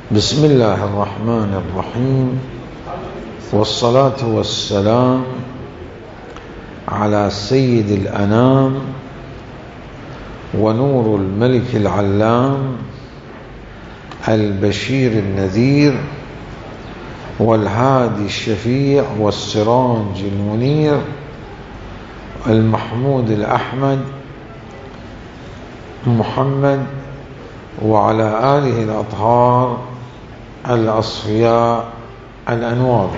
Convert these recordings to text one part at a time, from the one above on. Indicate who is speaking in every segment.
Speaker 1: بسم الله الرحمن الرحيم، والصلاة والسلام على سيد الأنام ونور الملك العلام البشير النذير والهادي الشفيع والسراج المنير المحمود الأحمد محمد وعلى آله الأطهار الأصفياء الأنوار.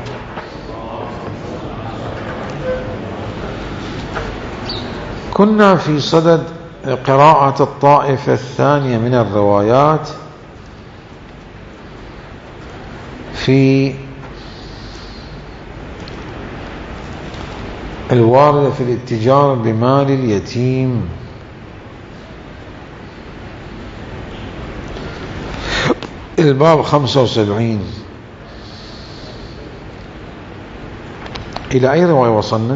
Speaker 1: كنا في صدد قراءة الطائفة الثانية من الروايات في الواردة في الاتجار بمال اليتيم. الباب 75. إلى أي رواية وصلنا؟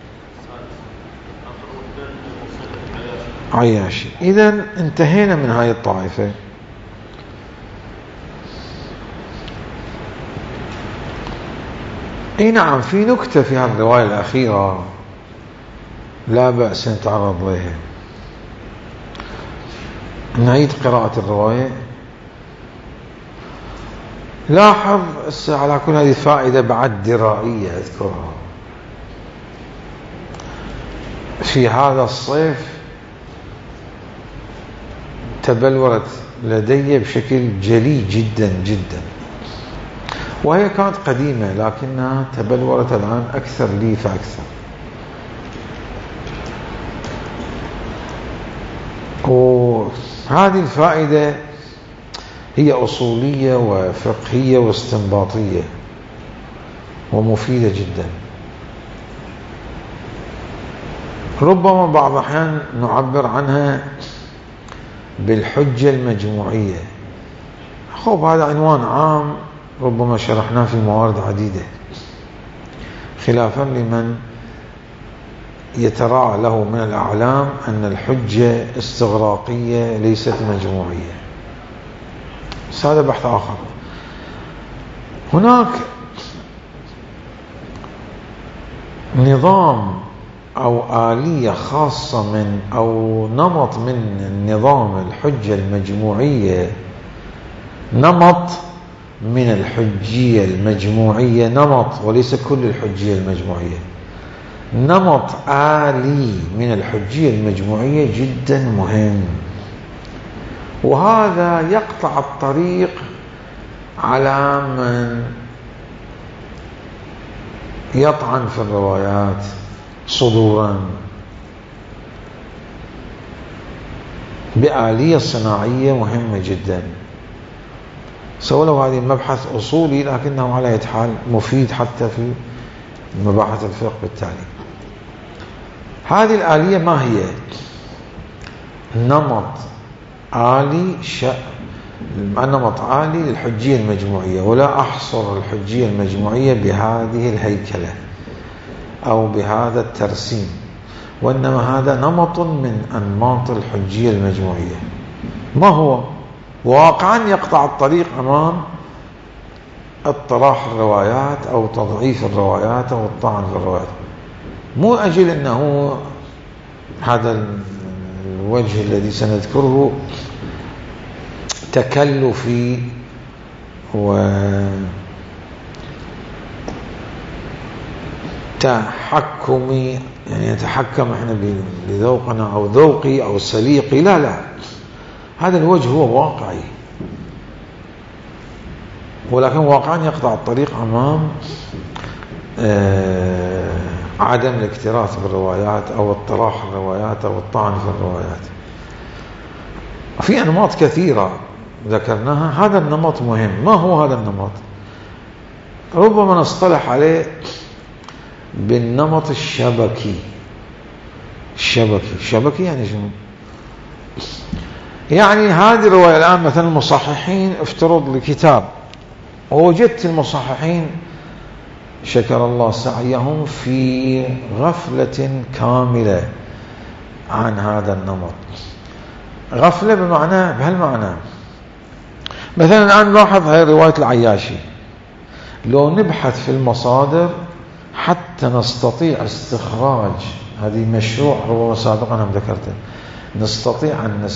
Speaker 1: عياشي. إذن انتهينا من هاي الطائفة. اي نعم، في نكتة في هذه الرواية الأخيرة لا بأس نتعرض لها. نعيد قراءة الرواية. لاحظ على كل هذه فائدة بعد درائية أذكرها. في هذا الصيف تبلورت لدي بشكل جلي جدا جدا، وهي كانت قديمة لكنها تبلورت الآن أكثر لي فأكثر. وهذه الفائدة هي أصولية وفقهية واستنباطية ومفيدة جدا. ربما بعض الأحيان نعبر عنها بالحجة المجموعية. هذا عنوان عام ربما شرحناه في موارد عديدة، خلافا لمن يتراعى له من الأعلام أن الحجة استغراقية ليست مجموعية. بس هذا بحث آخر. هناك نظام أو آلية خاصة من أو نمط من النظام الحجة المجموعية، نمط من الحجية المجموعية، نمط وليس كل الحجية المجموعية، نمط آلي من الحجية المجموعية جدا مهم، وهذا يقطع الطريق على من يطعن في الروايات صدورا بآلية صناعية مهمة جدا. سواء لو هذه مبحث أصولي لكنه على أي حال مفيد حتى في مباحث الفقه بالتالي. هذه الآلية ما هي؟ نمط آلي نمط آلي للحجية المجموعية، ولا أحصر الحجية المجموعية بهذه الهيكلة أو بهذا الترسيم، وإنما هذا نمط من أنماط الحجية المجموعية. ما هو؟ واقعا يقطع الطريق أمام اطراح الروايات أو تضعيف الروايات أو الطعن في الروايات، مو أجل أنه هذا الوجه الذي سنذكره تكلفي وتحكمي، يعني يتحكم احنا بذوقنا أو ذوقي أو سليقي. لا، هذا الوجه هو واقعي، ولكن واقعا يقطع الطريق أمام عدم الاكتراث بالروايات أو اطراح الروايات أو الطعن في الروايات. في أنماط كثيرة ذكرناها. هذا النمط مهم. ما هو هذا النمط؟ ربما نصطلح عليه بالنمط الشبكي. الشبكي يعني شنو؟ يعني هذه الرواية الآن مثلا المصححين افترض لكتاب، ووجدت المصححين شكر الله سعيهم في غفلة كاملة عن هذا النمط. غفلة بهالمعنى مثلا الآن نلاحظ هاي رواية العياشي، لو نبحث في المصادر حتى نستطيع استخراج، هذه مشروع ربما سابقا أنا ذكرته، نستطيع أن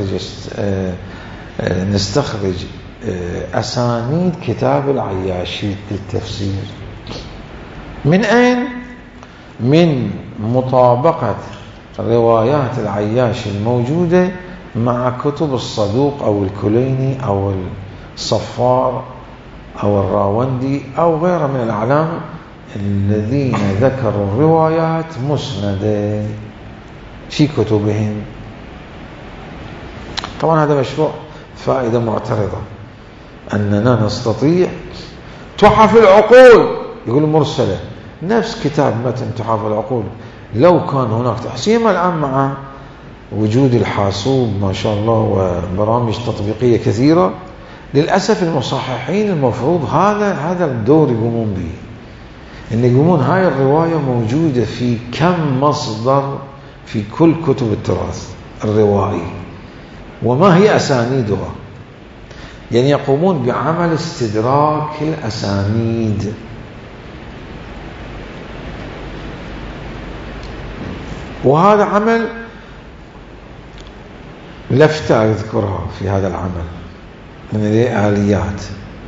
Speaker 1: نستخرج أسانيد كتاب العياشي للتفسير. من أين؟ من مطابقة روايات العياشي الموجودة مع كتب الصدوق أو الكليني أو الصفار أو الراوندي أو غيره من الأعلام الذين ذكروا الروايات مسندة في كتبهم. طبعا هذا مشروع فائدة معترضة، أننا نستطيع تحف العقول، يقول مرسلة، نفس كتاب متن تحف العقول لو كان هناك تحسيما الآن مع وجود الحاسوب ما شاء الله وبرامج تطبيقية كثيرة، للأسف المصححين المفروض هذا الدور يقومون به، إن يقومون هاي الرواية موجودة في كم مصدر في كل كتب التراث الروائي وما هي أسانيدها، يعني يقومون بعمل استدراك الأسانيد. وهذا عمل لفتة أذكرها في هذا العمل من الآليات.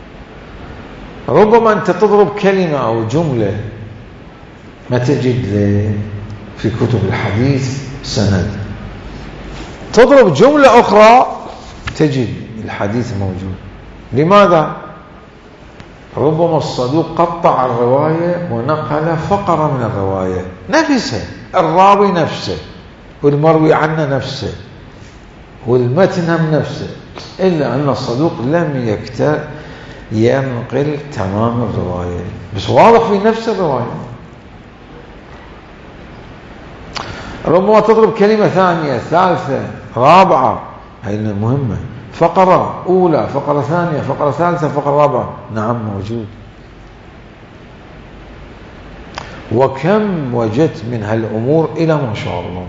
Speaker 1: ربما أنت تضرب كلمة أو جملة ما تجد في كتب الحديث سند، تضرب جملة أخرى تجد الحديث موجود. لماذا؟ ربما الصدوق قطع الرواية ونقل فقرة من الرواية نفسها، الراوي نفسه والمروي عنه نفسه والمتن هم نفسه، إلا أن الصدوق لم ينقل تمام الرواية، بس واضح في نفس الرواية. ربما تضرب كلمة ثانية ثالثة رابعة، هاي مهمة، فقرة أولى فقرة ثانية فقرة ثالثة فقرة رابعة، نعم موجود. وكم وجدت من هالأمور إلى ما شاء الله.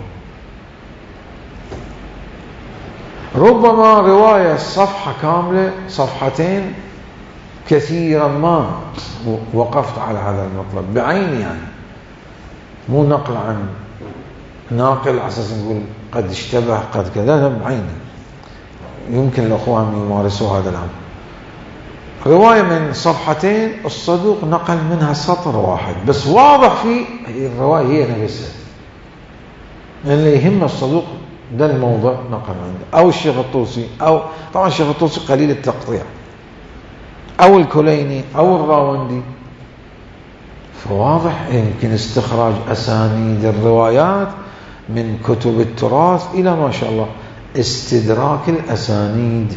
Speaker 1: ربما رواية صفحة كاملة صفحتين كثيرا ما وقفت على هذا المطلب بعيني، يعني مو نقل عن ناقل على أساس نقول قد اشتبه قد كذا، لا بعيني، يمكن الأخوان يمارسوا هذا الأمر. رواية من صفحتين الصدوق نقل منها سطر واحد بس واضح في الرواية هي نفسها، اللي يهم الصدوق ده الموضوع نقل عنده، أو الشيخ الطوسي، أو طبعا الشيخ الطوسي قليل التقطيع، أو الكليني أو الراوندي، فواضح يمكن استخراج أسانيد الروايات من كتب التراث إلى ما شاء الله استدراك الأسانيد.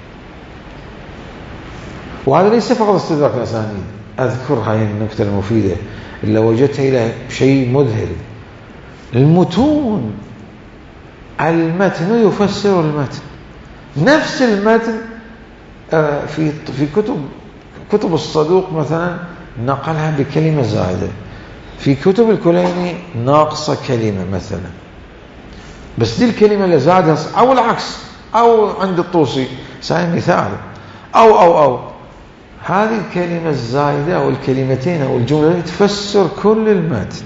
Speaker 1: وهذا ليس فقط استدراك الأسانيد، أذكر هاي النكتة المفيدة اللي وجدتها إلى شيء مذهل، المتون، المتن يفسر المتن، نفس المتن في كتب الصدوق مثلا نقلها بكلمة زائدة، في كتب الكليني ناقصة كلمة مثلا، بس دي الكلمة اللي زادها أو العكس، أو عند الطوسي ساي مثال، أو هذه الكلمة الزائدة أو الكلمتين أو الجملة تفسر كل المتن،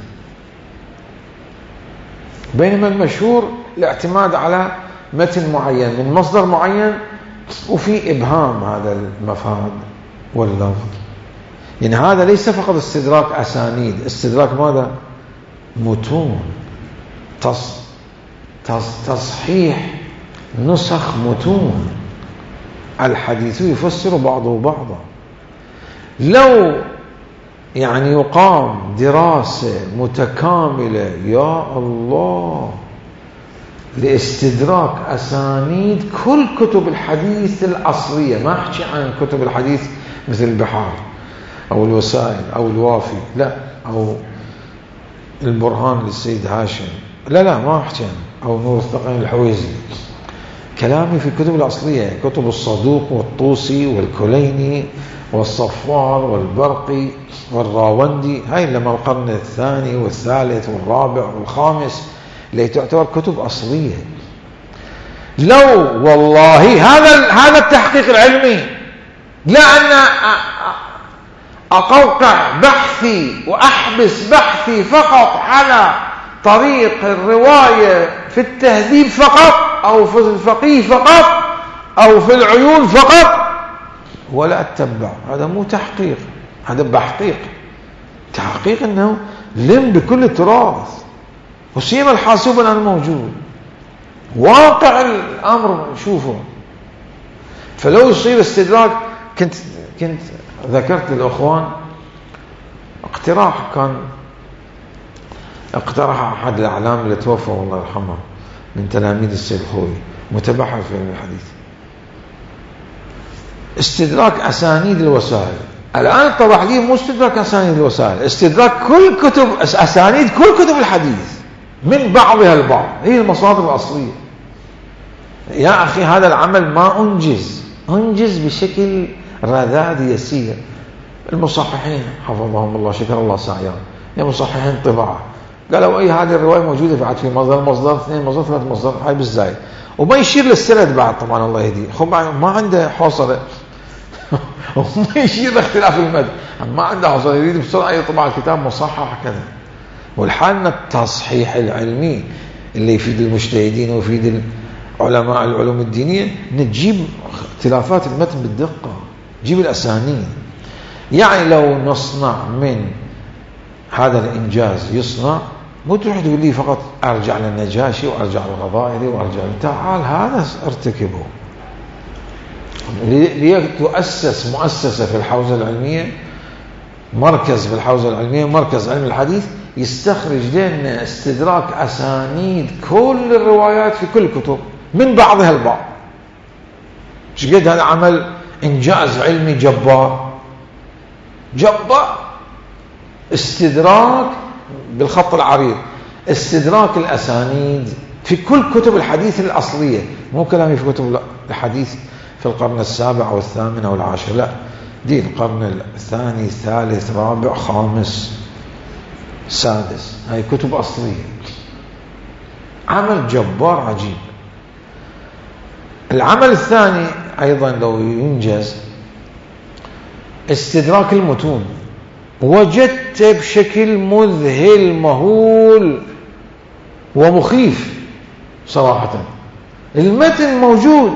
Speaker 1: بينما المشهور الاعتماد على متن معين من مصدر معين وفي إبهام هذا المفاد واللفظ. يعني هذا ليس فقط استدراك أسانيد، استدراك ماذا؟ متون، تصحيح نسخ متون، الحديث يفسر بعضه بعضا. لو يعني يقام دراسة متكاملة يا الله لاستدراك أسانيد كل كتب الحديث الأصلية، ما أحكي عن كتب الحديث مثل البحار أو الوسائل أو الوافي، لا، أو البرهان للسيد هاشم، لا ما أحكي عنه، أو نور الثقين الحويزي، كلامي في الكتب الأصلية، كتب الصدوق والطوسي والكليني والصفار والبرقي والراوندي، هاي لما القرن الثاني والثالث والرابع والخامس اللي تعتبر كتب أصلية. لو والله هذا التحقيق العلمي، لا أن أقوقع بحثي وأحبس بحثي فقط على طريق الرواية في التهذيب فقط، أو في الفقيه فقط، أو في العيون فقط، ولا أتبع. هذا مو تحقيق، هذا بحقيق. تحقيق أنه لم بكل التراث، وسيما الحاسوب الآن موجود، واقع الأمر شوفوا. فلو يصير استدراك، كنت ذكرت للأخوان اقتراح، كان اقترح أحد الأعلام اللي توفى الله يرحمه من تلاميذ السيد الخوئي، متبحر في الحديث، استدراك أسانيد الوسائل. الآن اتضح لي مو استدراك أسانيد الوسائل، استدراك كل كتب أسانيد كل كتب الحديث من بعضها البعض، هي المصادر الأصلية. يا أخي هذا العمل ما أنجز بشكل رذاذ يسير. المصححين حفظهم الله شكر الله سعيهم، يا مصححين طباعة، قالوا أي هذه الرواية موجودة بعد في مصدر 2 مصدر 3 مصدر، هاي بالزايد، وما يشير للسند بعد طبعا الله يهديه، ما عنده حوصلة وما يشير لاختلاف المد، ما عنده حوصلة، يريد بسرعة يطبع الكتاب مصحح كذا. والحال التصحيح العلمي اللي يفيد المجتهدين ويفيد علماء العلوم الدينية، نجيب اختلافات المتن بالدقة، نجيب الأسانيد. يعني لو نصنع من هذا الإنجاز يصنع، مو تروح تقول لي فقط أرجع للنجاشي وأرجع للغضائري وأرجع تعال هذا ارتكبه. ليتؤسس مؤسسة في الحوزة العلمية، مركز في الحوزة العلمية، مركز علم الحديث، يستخرج لنا استدراك أسانيد كل الروايات في كل الكتب من بعضها البعض. مش قد هذا عمل إنجاز علمي جبار، استدراك بالخط العريض، استدراك الأسانيد في كل كتب الحديث الأصلية، مو كلامي في كتب الحديث في القرن السابع أو الثامن أو العاشر، لا، دي القرن الثاني الثالث رابع خامس سادس، هاي كتب أصلية. عمل جبار عجيب. العمل الثاني أيضا لو ينجز، استدراك المتون. وجدت بشكل مذهل مهول ومخيف صراحة، المتن موجود،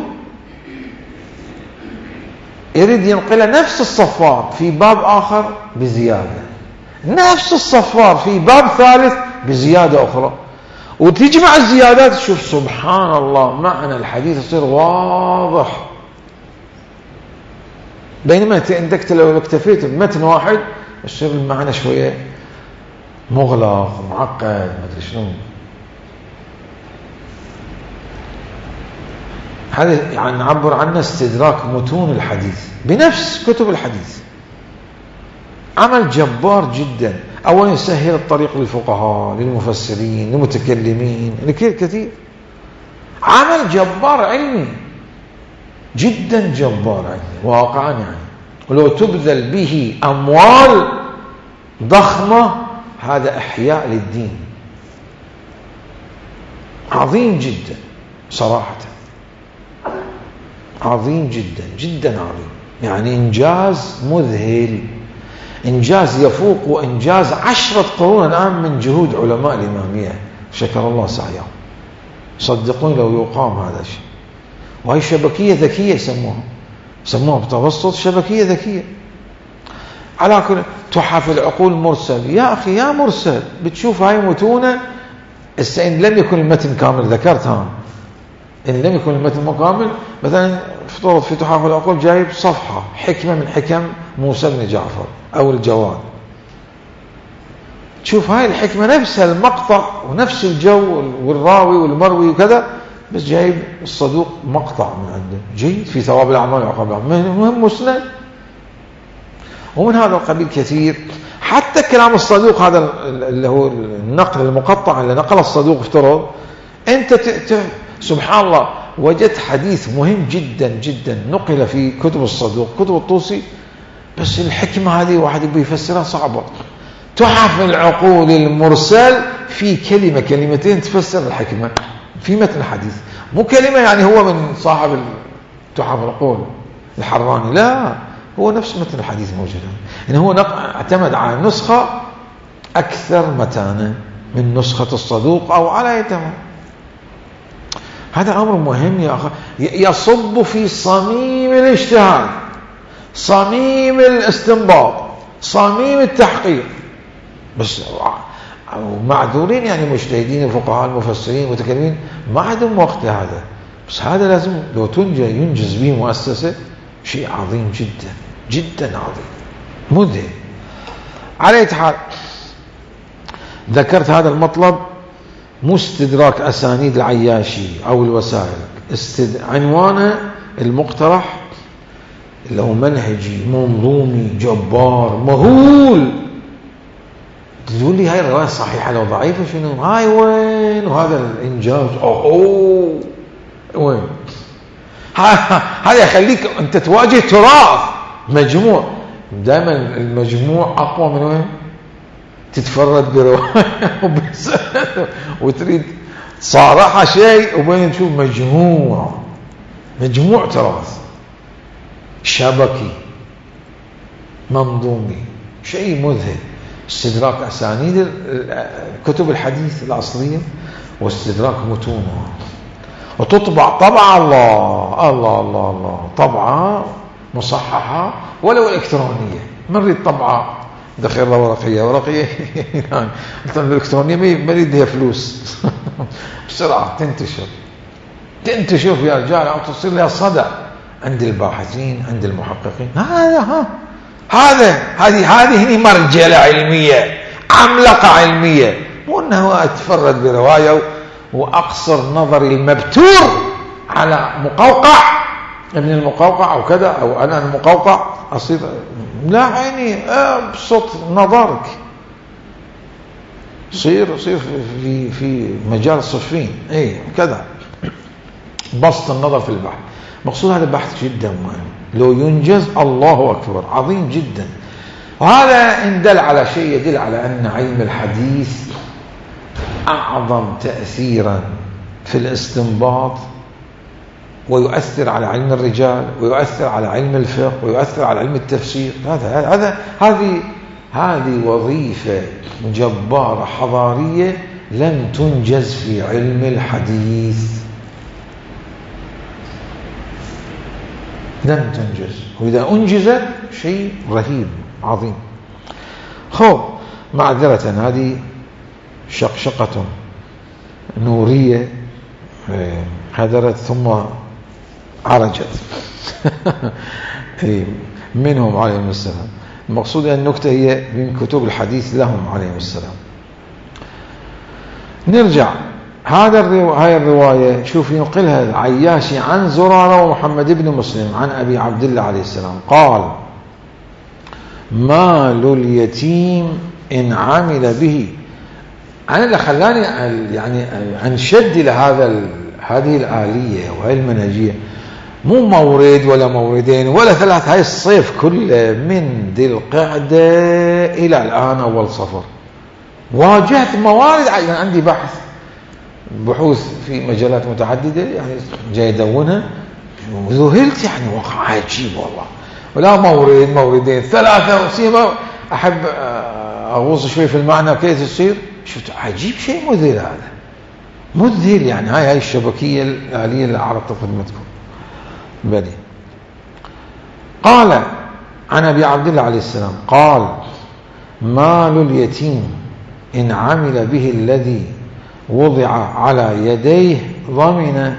Speaker 1: يريد ينقل نفس الصفار في باب آخر بزيادة، نفس الصفار في باب ثالث بزيادة أخرى، وتجمع الزيادات تشوف سبحان الله معنى الحديث يصير واضح. بينما انت لو اكتفيت بمتن واحد يصير المعنى شوية مغلق ومعقد ما ادري شنو. هذا يعني نعبر عنه استدراك متون الحديث بنفس كتب الحديث. عمل جبار جدا. أولا يسهل الطريق للفقهاء، للمفسرين، للمتكلمين، كثير. عمل جبار علمي جدا، جبار علمي واقعا يعني. ولو تبذل به أموال ضخمة هذا إحياء للدين عظيم جدا صراحة، عظيم جدا جدا عظيم، يعني إنجاز مذهل، إنجاز يفوق إنجاز 10 قرون الآن من جهود علماء الإمامية شكر الله سعيهم. صدقوني لو يقام هذا الشيء. وهي شبكية ذكية سموها بتوسط شبكية ذكية. على كل تحف العقول مرسل، يا أخي يا مرسل بتشوف هاي متونة، إن لم يكن المتن كامل، ذكرتها إن لم يكن المتن كامل، مثلا افترض في تحف العقول جايب صفحة حكمة من حكم موسى بن جعفر أو الجواد، تشوف هاي الحكمة نفسها المقطع ونفس الجو والراوي والمروي وكذا، بس جايب الصدوق مقطع من عنده جيد في ثواب الأعمال وعقاب الأعمال، مهم مسند. ومن هذا القبيل كثير، حتى كلام الصدوق هذا اللي هو النقل المقطع اللي نقل الصدوق افترض، أنت سبحان الله وجدت حديث مهم جدا جدا نقل في كتب الصدوق، كتب الطوسي، بس الحكمة هذه واحد يبي يفسرها صعبة. تحف العقول المرسل في كلمة كلمتين تفسر الحكمة، في متن الحديث، مو كلمة يعني هو من صاحب تحف القول الحراني، لا، هو نفس متن الحديث موجود، يعني هو اعتمد على نسخة أكثر متانة من نسخة الصدوق أو على يتم. هذا أمر مهم يا أخي، يصب في صميم الاجتهاد، صميم الاستنباط، صميم التحقيق. بس معذورين يعني مجتهدين الفقهاء المفسرين المتكلمين ما عندهم وقت لهذا، بس هذا لازم لو ينجز به مؤسسة شيء عظيم جدا جدا عظيم مذهل. على أي حال ذكرت هذا المطلب، مو استدراك أسانيد العياشي أو الوسائل، عنوانه المقترح اللي هو منهجي منظومي جبار مهول. تقول لي هاي الرواية صحيحة لو ضعيفة شنو؟ هاي وين؟ وهذا الإنجاز أوه وين؟ هذا يخليك أنت تواجه تراث مجموع. دائما المجموع أقوى من وين؟ تتفرد برواية وتريد صارحة شيء وبين تشوف مجموع تراث شبكي منظومي، شيء مذهل. استدراك أسانيد كتب الحديث الأصلية واستدراك متونها، وتطبع طبعا الله طبعة مصححة ولو الإلكترونية. مريد طبعة دخل الله ورقية يعني الإلكترونية ما يريدها فلوس بسرعة تنتشر يا رجال، أو تصير لها صدى عند الباحثين عند المحققين. هذه مرجلة علمية عملقة علمية، مو أنه أتفرد برواية وأقصر نظري المبتور على مقوقع ابن المقوقع أو كذا، أو أنا المقوقع أصير لا عيني بصوت نظرك صير في مجال صفين كذا بسط النظر في البحث. مقصود هذا البحث جدا مهم، لو ينجز الله أكبر عظيم جدا. وهذا إن دل على شيء يدل على أن علم الحديث أعظم تأثيرا في الاستنباط، ويؤثر على علم الرجال، ويؤثر على علم الفقه، ويؤثر على علم التفسير. هذه وظيفة جبارة حضارية لم تنجز في علم الحديث، لم تنجز، وإذا أنجزت شيء رهيب عظيم. معذرة هذه شقشقة نورية هدرت ثم عرجت منهم عليهم السلام. المقصود أن النكتة هي من كتب الحديث لهم عليهم السلام. نرجع هاي الرواية، شوف ينقلها العياشي عن زرارة ومحمد بن مسلم عن أبي عبد الله عليه السلام قال: مال اليتيم إن عمل به. أنا اللي خلاني يعني أنشد لهذه الآلية وهي المنهجية، مو مورد ولا موردين ولا ثلاث، هاي الصيف كله من ذي القعدة إلى الآن أول صفر واجهت موارد. يعني عندي بحوث في مجالات متعددة يعني جاي أدونها، وذهلت يعني واقع عجيب والله، ولا موردين ثلاثة وسيما أحب أغوص شوي في المعنى كيف تصير. شفت عجيب شيء مذهل، هذا مذهل يعني. هاي الشبكية الآلية اللي عرضت خدمتكم بلي. قال عن أبي عبد الله عليه السلام قال: مال اليتيم إن عمل به الذي وضع على يديه ضمن.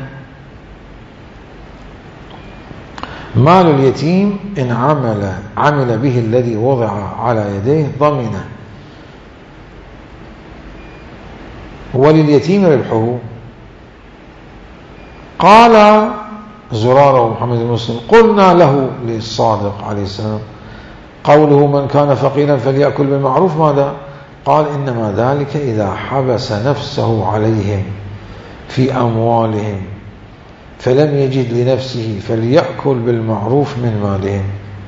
Speaker 1: مال اليتيم إن عمل به الذي وضع على يديه ضمن، ولليتيم ربحه. قال زرارة ومحمد بن مسلم: قلنا له للصادق عليه السلام قوله من كان فقيرا فليأكل بالمعروف ماذا؟ قال: إنما ذلك إذا حبس نفسه عليهم في أموالهم فلم يجد لنفسه فليأكل بالمعروف من مالهم.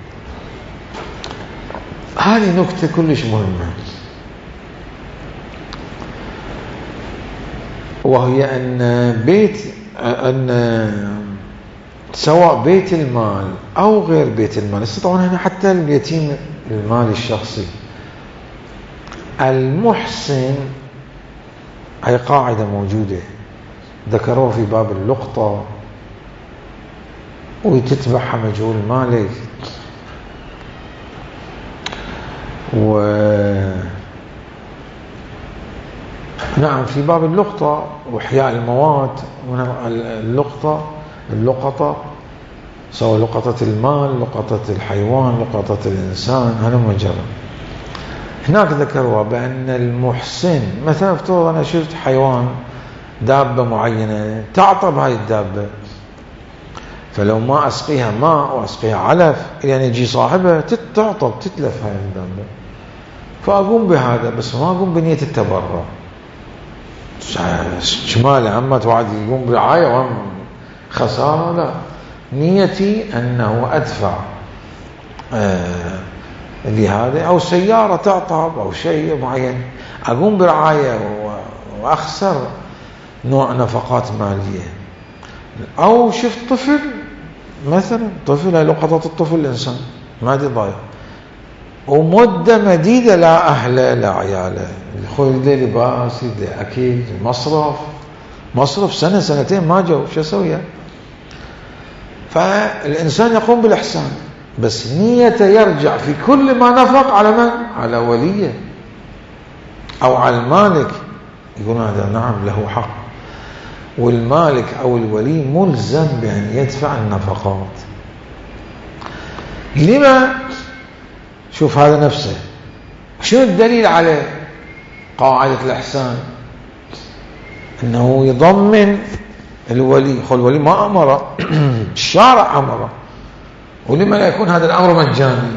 Speaker 1: هذه نكتة كلش مهمة، وهي أن سواء بيت المال أو غير بيت المال، طبعا هنا حتى اليتيم المال الشخصي، المحسن، هي قاعدة موجودة ذكروها في باب اللقطة، وتتبعها مجهول مالك، نعم في باب اللقطة وإحياء الموات، اللقطة سواء لقطة المال، لقطة الحيوان، لقطة الإنسان، هذا مجرد. هناك ذكروا بأن المحسن مثلا افترض أنا شفت حيوان دابة معينة تعطب هاي الدابة، فلو ما أسقيها ماء وأسقيها علف يعني يجي صاحبها تعطب تتلف هاي الدابة، فأقوم بهذا بس ما أقوم بنية التبرع شمالة عما توعد يقوم برعاية وهم خسارة، لا، نيتي أنه أدفع لهذا، أو سيارة تعطب أو شيء معين أقوم برعاية وأخسر نوع نفقات مالية. أو شفت طفل مثلا، طفل لقطة الطفل الإنسان ما دي ضايع ومدة مديدة لا أهله لا عياله، يخوي لي لباس لي أكيد مصرف سنة سنتين ما جو، شو أسوي؟ فالإنسان يقوم بالإحسان بس نيته يرجع في كل ما نفق على من؟ على وليه أو على المالك، يقول هذا نعم له حق، والمالك أو الولي ملزم بأن يدفع النفقات. لما؟ شوف هذا نفسه، شنو الدليل على قاعدة الإحسان؟ أنه يضمن الولي، الولي ما أمره الشارع أمره، ولما لا يكون هذا الأمر مجاني؟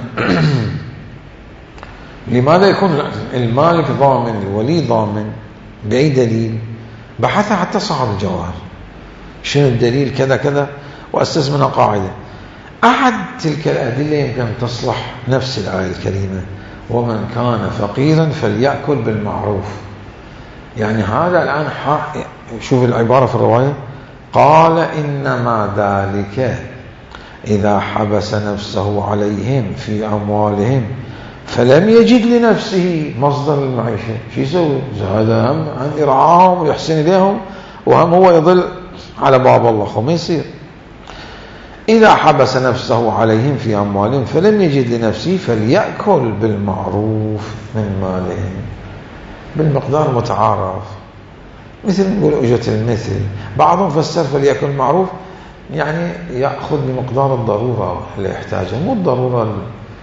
Speaker 1: لماذا يكون المالك ضامن الولي ضامن؟ بأي دليل؟ بحث حتى صاحب الجواهر شنو الدليل كذا كذا، وأسس منها قاعدة. أحد تلك الأدلة يمكن تصلح نفس الآية الكريمة، ومن كان فقيرا فليأكل بالمعروف. يعني هذا الآن شوف العبارة في الرواية، قال إنما ذلك إذا حبس نفسه عليهم في أموالهم فلم يجد لنفسه مصدر المعيشة، شو يسوي؟ هذا هم أن يرعاهم ويحسن إليهم، وهم هو يضل على باب الله، خو ما يصير. إذا حبس نفسه عليهم في أموالهم فلم يجد لنفسه فليأكل بالمعروف من مالهم بالمقدار متعارف، مثل نقول أجرة المثل. بعضهم فسر فليأكل معروف يعني يأخذ بمقدار الضرورة اللي يحتاجها، مو الضرورة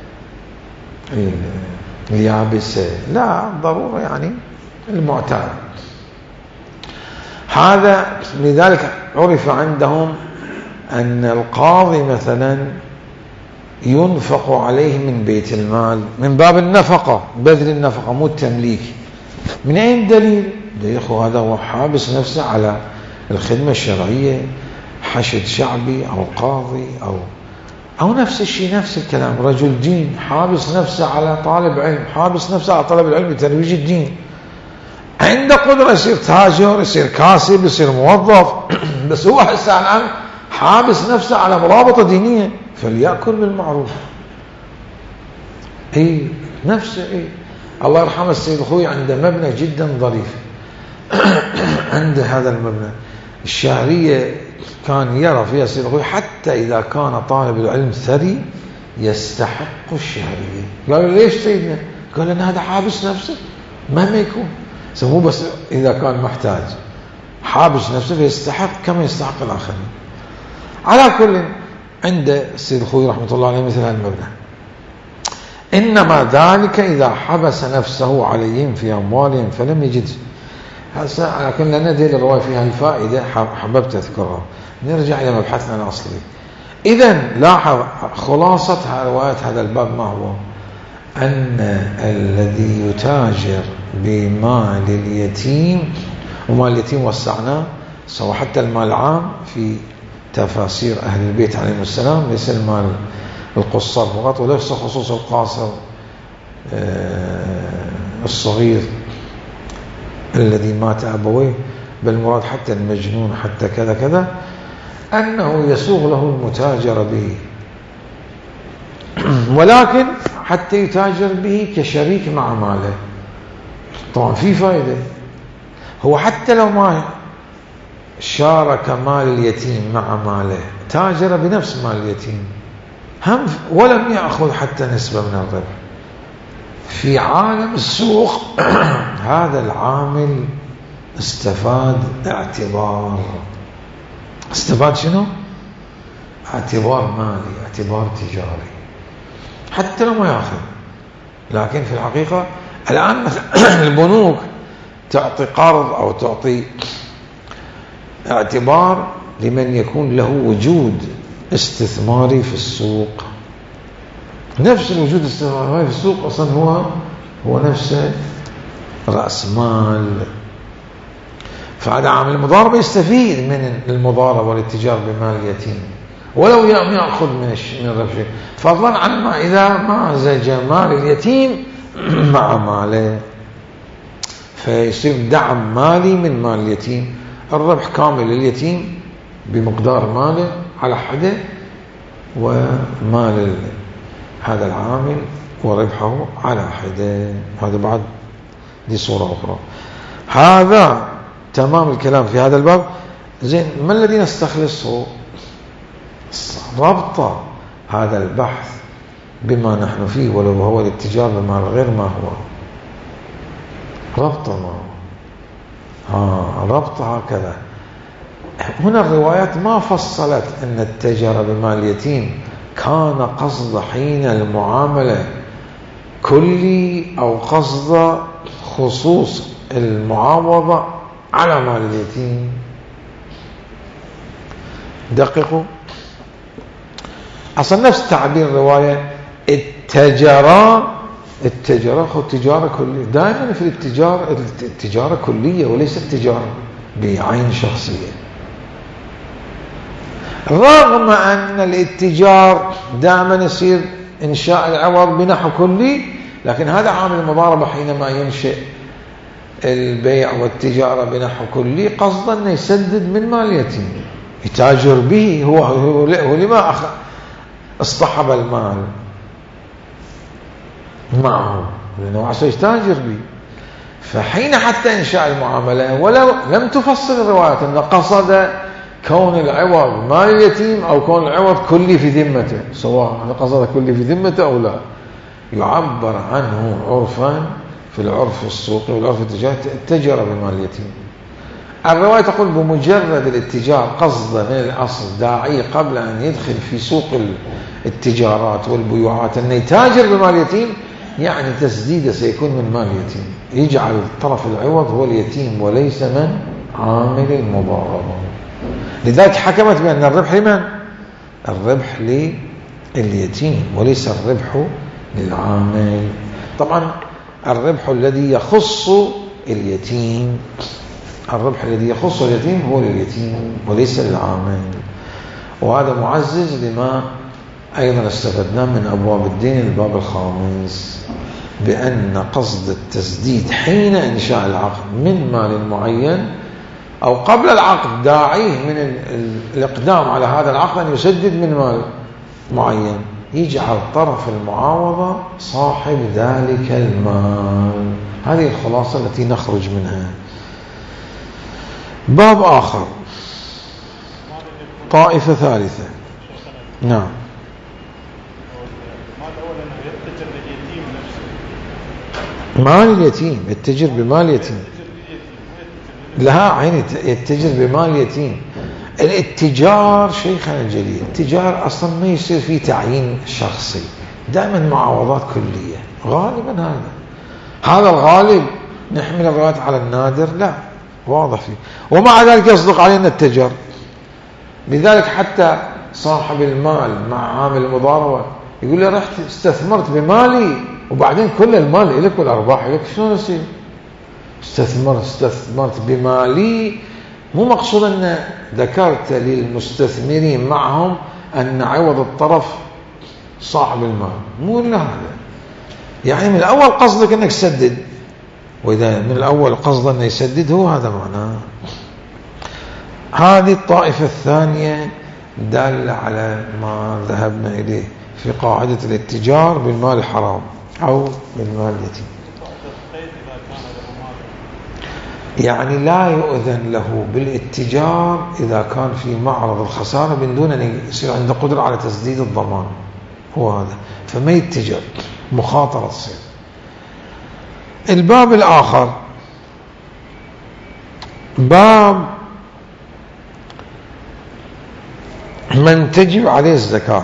Speaker 1: اليابسة، لا، الضرورة يعني المعتاد. هذا لذلك عرف عندهم أن القاضي مثلا ينفق عليه من بيت المال من باب النفقة، بذل النفقة مو التمليك. من أين دليل؟ يخو هذا هو حابس نفسه على الخدمة الشرعية، حشد شعبي أو قاضي أو نفس الشيء، نفس الكلام، رجل دين حابس نفسه على طالب علم، حابس نفسه على طلب العلم لترويج الدين، عنده قدرة يصير تاجر، يصير كاسب، يصير موظف، بس هو حسه الآن حابس نفسه على مرابطة دينية، فليأكل بالمعروف. نفسه الله يرحمه السيد الخوي عنده مبنى جدا ظريف عنده هذا المبنى الشهرية كان يرى فيها السيد الخوي حتى إذا كان طالب العلم ثري يستحق الشهرية. قالوا ليش سيدنا؟ قال لأن هذا حابس نفسه مهما يكون، مو بس إذا كان محتاج، حابس نفسه فيستحق كما يستحق الآخرين. على كل عند السيد الخوي رحمة الله عليه مثل هذا المبنى، إنما ذلك إذا حبس نفسه عليهم في أموالهم فلم يجد. هسه لكن لنا دي الرواية فيها الفائدة حببت أذكرها، نرجع إلى مبحثنا الأصلي. إذن لاحظ خلاصة رواية هذا الباب ما هو؟ أن الذي يتاجر بمال اليتيم، ومال اليتيم وسعناه سواء حتى المال العام في تفاسير أهل البيت عليهم السلام، ليس المال القصر فقط، وليس خصوص القاصر الصغير الذي مات أبويه، بل المراد حتى المجنون حتى كذا كذا، أنه يسوغ له المتاجرة به، ولكن حتى يتاجر به كشريك مع ماله. طبعا في فائدة، هو حتى لو ما شارك مال اليتيم مع ماله، تاجر بنفس مال اليتيم هم ولم يأخذ حتى نسبة من الربح. في عالم السوق هذا العامل استفاد اعتبار. استفاد شنو؟ اعتبار مالي، اعتبار تجاري، حتى لو ما يأخذ. لكن في الحقيقة الآن مثلا البنوك تعطي قرض أو تعطي اعتبار لمن يكون له وجود استثماري في السوق. نفس الوجود الاستثماري في السوق أصلا هو نفسه رأس مال. فهذا عامل المضاربة يستفيد من المضاربة والاتجار بمال اليتيم ولو يأخذ من الربح، فضلا عن ما إذا مازج مال اليتيم مع ماله، فيصير دعم مالي من مال اليتيم، الربح كامل لليتيم بمقدار ماله على حده، ومال هذا العامل وربحه على حده. هذا بعد دي صورة أخرى. هذا تمام الكلام في هذا الباب. زين، ما الذي نستخلصه؟ ربط هذا البحث بما نحن فيه ولو هو الاتجار بمال غير ما هو. ربط ما هو ربط هكذا. هنا الروايات ما فصلت أن التجارة بمال اليتيم كان قصد حين المعاملة كلي أو قصد خصوص المعاوضة على مال اليتيم. دققوا، أصلا نفس تعبير الرواية التجارة خذ تجارة كلية. دائما في التجارة كلية وليست تجارة بعين شخصية، رغم أن الاتجار دائما يصير إنشاء العوض بنحو كلي، لكن هذا عامل المضاربة حينما ينشئ البيع والتجارة بنحو كلي قصدا أنه يسدد من مال اليتيم، يتاجر به. هو لما اصطحب المال معه؟ لأنه عشان يتاجر به. فحين حتى إنشاء المعاملة، ولو لم تفصل الروايات أن قصد كون العوض مال اليتيم أو كون العوض كلي في ذمته، سواء قصد كلي في ذمته أو لا، يعبر عنه عرفا في العرف السوقي والعرف التجاري اتجر بمال اليتيم. الرواية تقول بمجرد الاتجار قصد من الأصل داعي قبل أن يدخل في سوق التجارات والبيوعات أن يتاجر بمال اليتيم، يعني تسديده سيكون من مال اليتيم، يجعل طرف العوض هو اليتيم وليس من عامل المضاربة. لذلك حكمت بأن الربح لمن؟ الربح لليتيم وليس الربح للعامل. طبعا الربح الذي يخص اليتيم، الربح الذي يخص اليتيم هو لليتيم وليس للعامل. وهذا معزز لما أيضا استفدناه من أبواب الدين الباب الخامس، بأن قصد التسديد حين إنشاء العقد من مال معين أو قبل العقد داعيه من الإقدام على هذا العقد أن يسدد من مال معين، يجعل طرف المعاوضة صاحب ذلك المال. هذه الخلاصة التي نخرج منها. باب آخر، طائفة ثالثة. نعم، مال اليتيم، يتجر بمال اليتيم. لها عين، يتجر بمال اليتيم. الاتجار شيخنا الجليل، التجار أصلا ما يصير فيه تعيين شخصي، دائما معاوضات كلية غالبا. هذا الغالب. نحمل الروايات على النادر؟ لا، واضح فيه. ومع ذلك يصدق علينا التجار. لذلك حتى صاحب المال مع عامل المضاربة يقول لي رحت استثمرت بمالي وبعدين كل المال لك والأرباح لك، شلون يصير؟ استثمرت بمالي. مو مقصود أن ذكرت للمستثمرين معهم أن عوض الطرف صاحب المال، مو إلا هذا. يعني من الأول قصدك أنك تسدد، وإذا من الأول قصد أنه يسدد هو هذا معناه. هذه الطائفة الثانية دالة على ما ذهبنا إليه في قاعدة الاتجار بالمال الحرام أو بالمال اليتيم. يعني لا يؤذن له بالاتجار إذا كان في معرض الخسارة من دون أن يصير عنده قدرة على تسديد الضمان، هو هذا، فما يتجر، مخاطرة تصير. الباب الآخر باب من تجب عليه الزكاة.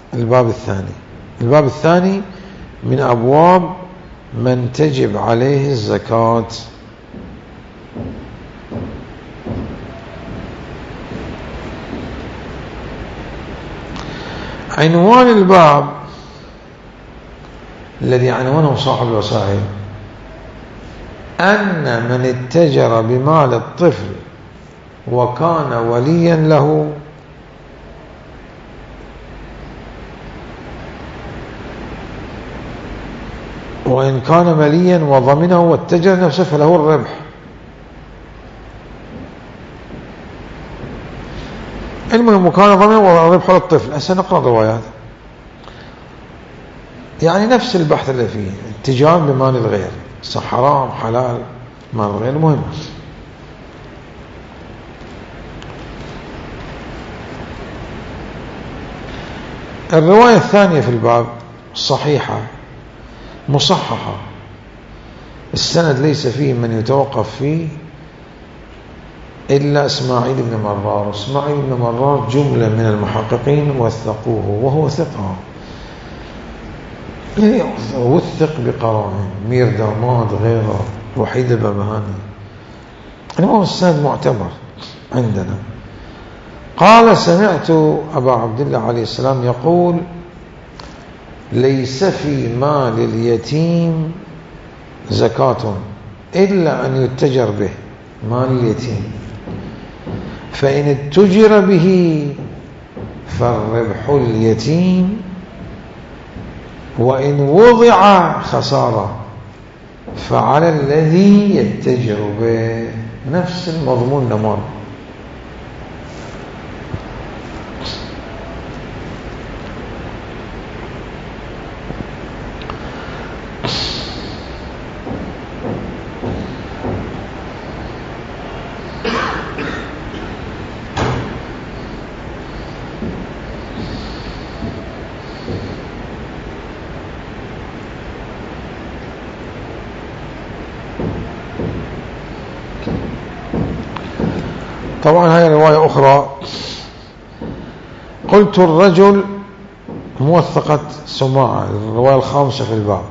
Speaker 1: الباب الثاني من أبواب من تجب عليه الزكاة. عنوان الباب الذي عنوانه صاحب الوسائل: أن من اتجر بمال الطفل وكان وليا له وإن كان مليا وضمنه واتجر نفسه فله الربح. المهم كان ضمنه والربح للطفل. هسه نقرأ الروايات، يعني نفس البحث اللي فيه اتجار بمال الغير، حرام حلال مال الغير مهم. الرواية الثانية في الباب صحيحة مصححة، السند ليس فيه من يتوقف فيه إلا إسماعيل بن مرار. إسماعيل بن مرار جملة من المحققين وثقوه وهو ثقة، وثق بقرائن، مير داماد غيره، وحيد الببهاني، المهم السند معتبر عندنا. قال: سمعت أبا عبد الله عليه السلام يقول: ليس في مال اليتيم زكاة إلا أن يتجر به، مال اليتيم، فإن اتجر به فالربح اليتيم، وإن وضع خسارة فعلى الذي يتجر به. نفس المضمون نمر. طبعا هاي رواية أخرى. قلت الرجل، موثقة سماعة، الرواية الخامسة في الباب.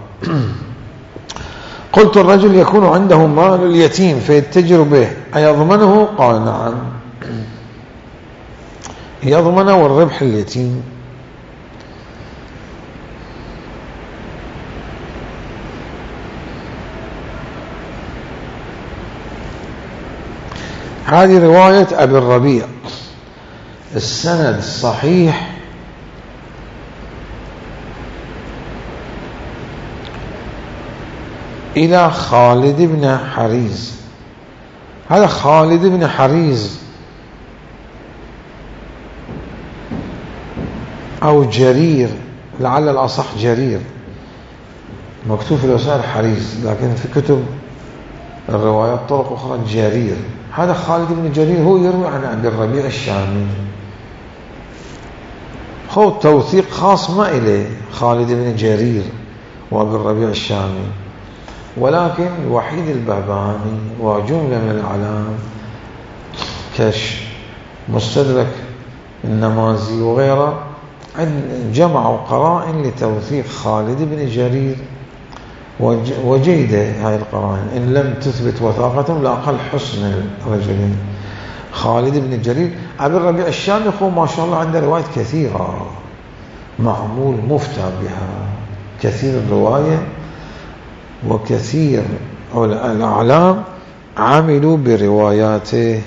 Speaker 1: قلت الرجل يكون عنده مال اليتيم فيتجر به أيضمنه؟ قال: نعم يضمن، والربح اليتيم. هذه رواية أبي الربيع، السند صحيح إلى خالد بن حريز. هذا خالد بن حريز أو جرير، لعل الأصح جرير، مكتوب في الوسائل حريز، لكن في كتب الروايات طرق أخرى جرير. هذا خالد بن جرير هو يروي عن أبي الربيع الشامي، هو توثيق خاص ما إليه خالد بن جرير وأبي الربيع الشامي، ولكن وحيد البهبهاني وجملة من الأعلام كمستدرك النمازي وغيره جمعوا قرائن لتوثيق خالد بن جرير، وجيدة هاي القرائن إن لم تثبت وثاقتهم لأقل حسن الرجلين. خالد بن جرير أبي الربيع الشامي هو ما شاء الله عنده روايات كثيرة معمول مفتى بها، كثير الرواية، وكثير الأعلام عملوا برواياته.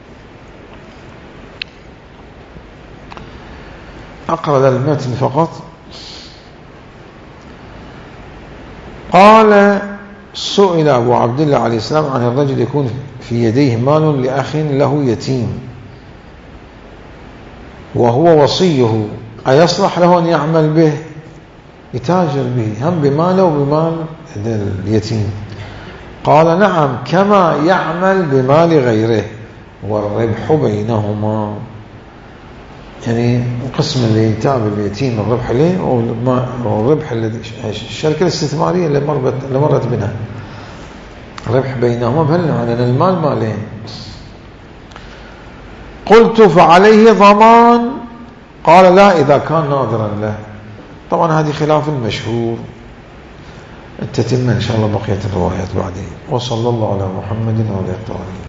Speaker 1: أقرأ المتن فقط. قال: سئل أبو عبد الله عليه السلام عن الرجل يكون في يديه مال لأخ له يتيم وهو وصيه أيصلح له أن يعمل به؟ يتاجر به هم بماله وبمال اليتيم. قال نعم كما يعمل بمال غيره والربح بينهما، يعني القسم اللي يتابع اليتيم الربح له والربح الشركة الاستثمارية اللي مرت بنا ربح بينهما بهالنوع، لأن المال مالين. قلت فعليه ضمان؟ قال لا إذا كان ناظرا له. طبعا هذه خلاف المشهور، تتم إن شاء الله بقية الروايات بعدين. وصلى الله على محمد وعلى آله.